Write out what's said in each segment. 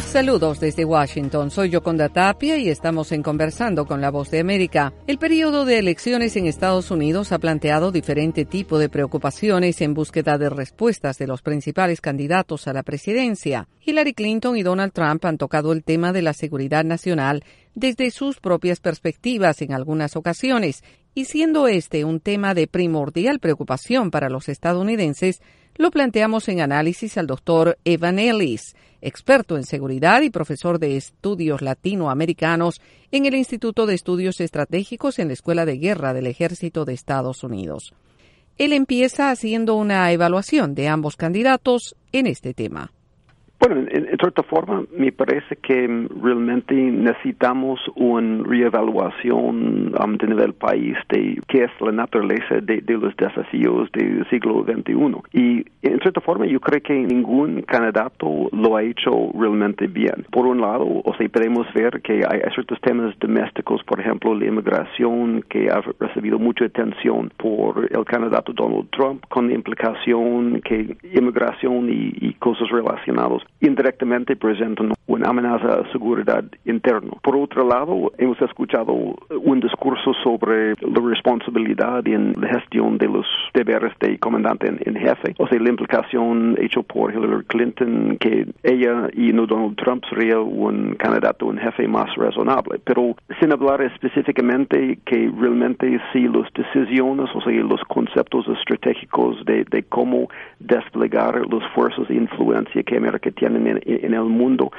Saludos desde Washington, soy Yoconda Tapia y estamos en Conversando con la Voz de América. El periodo de elecciones en Estados Unidos ha planteado diferente tipo de preocupaciones en búsqueda de respuestas de los principales candidatos a la presidencia. Hillary Clinton y Donald Trump han tocado el tema de la seguridad nacional desde sus propias perspectivas en algunas ocasiones, y siendo este un tema de primordial preocupación para los estadounidenses, lo planteamos en análisis al doctor Evan Ellis, experto en seguridad y profesor de estudios latinoamericanos en el Instituto de Estudios Estratégicos en la Escuela de Guerra del Ejército de Estados Unidos. Él empieza haciendo una evaluación de ambos candidatos en este tema. Bueno, en cierta forma, me parece que realmente necesitamos una reevaluación de nivel país de qué es la naturaleza de los desafíos del siglo XXI. Y en cierta forma, yo creo que ningún candidato lo ha hecho realmente bien. Por un lado, podemos ver que hay ciertos temas domésticos, por ejemplo, la inmigración, que ha recibido mucha atención por el candidato Donald Trump, con la implicación que inmigración y cosas relacionadas indirectamente presentan una amenaza a seguridad interna. Por otro lado, hemos escuchado un discurso sobre la responsabilidad en la gestión de los deberes de comandante en jefe, la implicación hecha por Hillary Clinton que ella y no Donald Trump sería un candidato en jefe más razonable. Pero sin hablar específicamente que realmente si las decisiones, los conceptos estratégicos de cómo desplegar las fuerzas de influencia que América tiene en el mundo,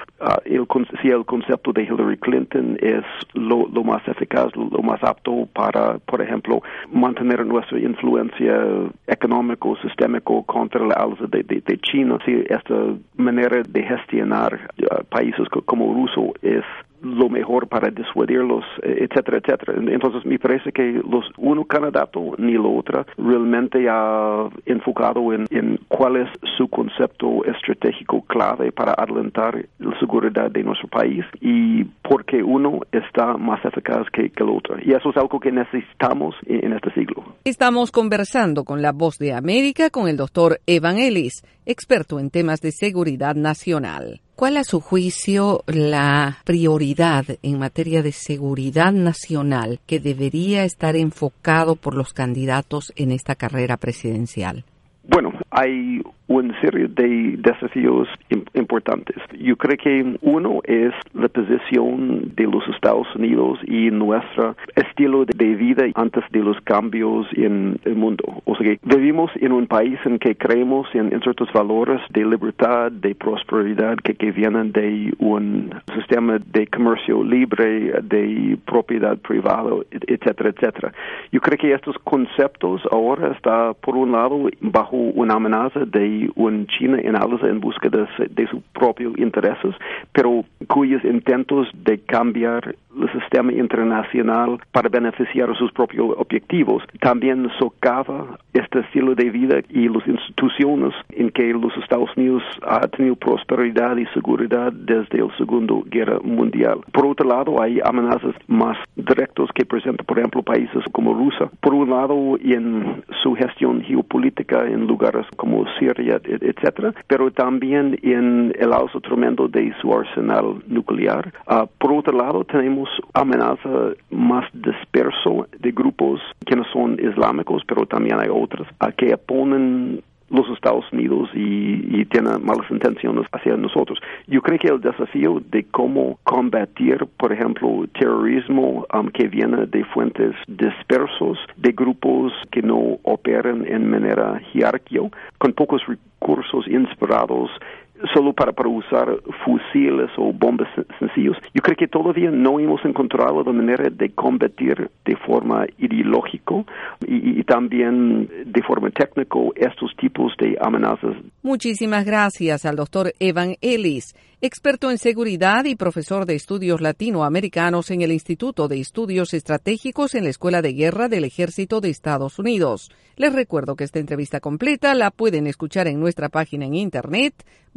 si el concepto de Hillary Clinton es lo más eficaz, lo más apto para, por ejemplo, mantener nuestra influencia económico, sistémico contra la alza de China, si esta manera de gestionar países como Rusia es lo mejor para disuadirlos, etcétera, etcétera. Entonces, me parece que uno candidato ni lo otro realmente ha enfocado en cuál es su concepto estratégico clave para adelantar la seguridad de nuestro país y por qué uno está más eficaz que el otro. Y eso es algo que necesitamos en este siglo. Estamos conversando con la Voz de América con el doctor Evan Ellis, experto en temas de seguridad nacional. ¿Cuál, a su juicio, la prioridad en materia de seguridad nacional que debería estar enfocado por los candidatos en esta carrera presidencial? Bueno, hay una serie de desafíos importantes. Yo creo que uno es la posición de los Estados Unidos y nuestro estilo de vida antes de los cambios en el mundo. Que vivimos en un país en que creemos en ciertos valores de libertad, de prosperidad que vienen de un sistema de comercio libre, de propiedad privada, etcétera, etcétera. Yo creo que estos conceptos ahora están, por un lado, bajo una amenaza de una China en alza en busca de sus propios intereses, pero cuyos intentos de cambiar el sistema internacional para beneficiar a sus propios objetivos también socava este estilo de vida y las instituciones en que los Estados Unidos han tenido prosperidad y seguridad desde la Segunda Guerra Mundial. Por otro lado, hay amenazas más directas que presentan, por ejemplo, países como Rusia. Por un lado, en su gestión geopolítica en lugares como Siria, etcétera, pero también en el alza tremendo de su arsenal nuclear. Por otro lado, tenemos amenaza más disperso de grupos que no son islámicos, pero también hay otros que oponen los Estados Unidos y tienen malas intenciones hacia nosotros. Yo creo que el desafío de cómo combatir, por ejemplo, terrorismo que viene de fuentes dispersos, de grupos que no operan en manera jerárquica, con pocos recursos inspirados, solo para usar fusiles o bombas sencillos. Yo creo que todavía no hemos encontrado la manera de combatir de forma ideológica y también de forma técnica estos tipos de amenazas. Muchísimas gracias al doctor Evan Ellis, experto en seguridad y profesor de estudios latinoamericanos en el Instituto de Estudios Estratégicos en la Escuela de Guerra del Ejército de Estados Unidos. Les recuerdo que esta entrevista completa la pueden escuchar en nuestra página en internet,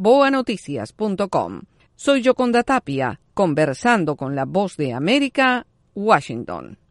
boanoticias.com. Soy Yoconda Tapia, conversando con la Voz de América, Washington.